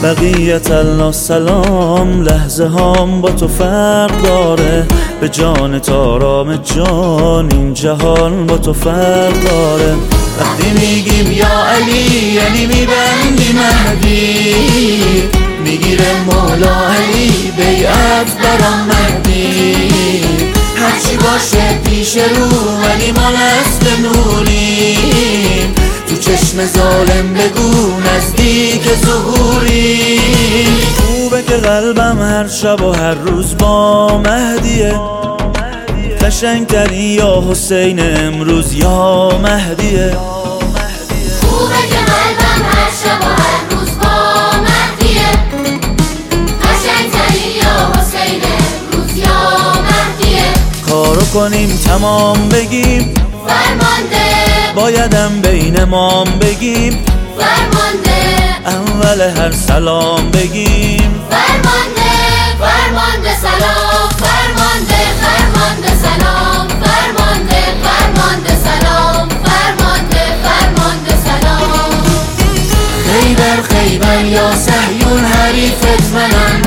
بقیت الله سلام، لحظه هام با تو فرق داره، به جان تارام جان این جهان با تو فرق داره. وقتی میگیم یا علی یعنی میبندی مهدی، میگیره مولا علی بیعت برام مهدی. هرچی باشه پیش رو ولی ما نسل نوریم، تو چشم ظالم بگو نزدیک ظهوری. خوبه که قلبم هر شب و هر روز با مهدیه، قشنگترین یا حسین امروز یا مهدیه. خوبه که قلبم هر شب و هر روز با مهدیه، قشنگترین یا حسین امروز یا مهدیه. کارو کنیم تمام بگیم فرمانده، بایدم بین مام بگیم فرمانده، اول هر سلام بگیم فرمانده، فرمانده سلام، فرمانده، فرمانده سلام، فرمانده، فرمانده سلام، فرمانده، فرمانده سلام. خیبر خیبر یا صهیون حریفت منم،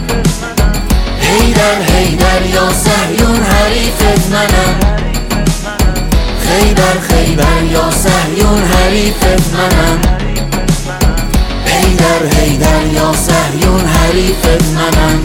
حیدر حیدر یا صهیون حریفت منم. خیبر خیبر یا صهیون حریفت منم، حیدر حیدر یا صهیون حریفت منم.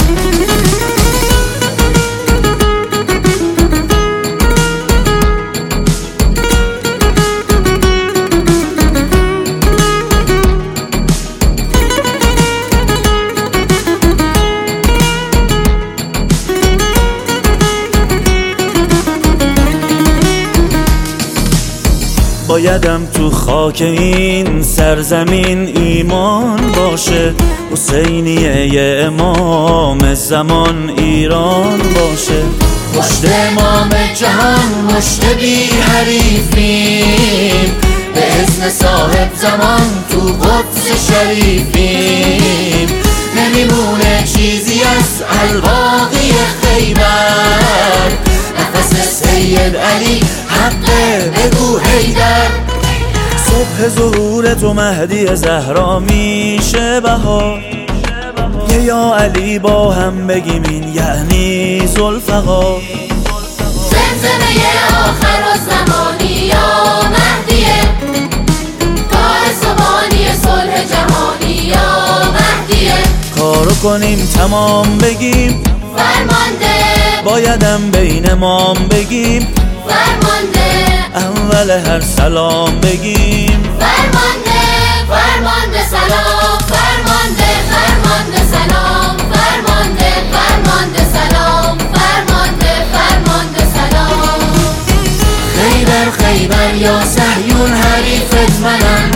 بایدم تو خاک این سرزمین ایمان باشه، حسینیه امام زمان ایران باشه. پشت امام جهان مشت بی حریفیم، به اذن صاحب زمان تو قدس شریفیم. نمیمونه چیزی از الباقی خیبر، نفس سید علی حقه بگو حیدر. صبح ظهور تو مهدی زهرا میشه بهار، یه یا علی با هم بگیم این یعنی ذوالفقار. زمزمه آخر و زمانی یا مهدیه، کار زبانی صلح جهانی یا مهدیه. کارو کنیم تمام بگیم فرمانده، بایدم بین مام بگیم فرمانده، اول هر سلام بگیم فرمانده، فرمانده سلام، فرمانده، فرمانده سلام، فرمانده، فرمانده سلام، فرمانده، فرمانده سلام. خیبر خیبر یا صهیون حریفت منم،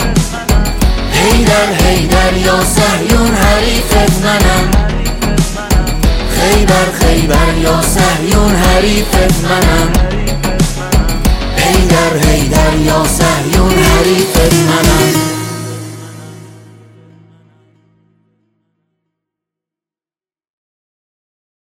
حیدر حیدر یا صهیون حریفت منم. خیبر خیبر یا صهیون حریفت منم، حیدر حیدر یا صهیون حریفت منم.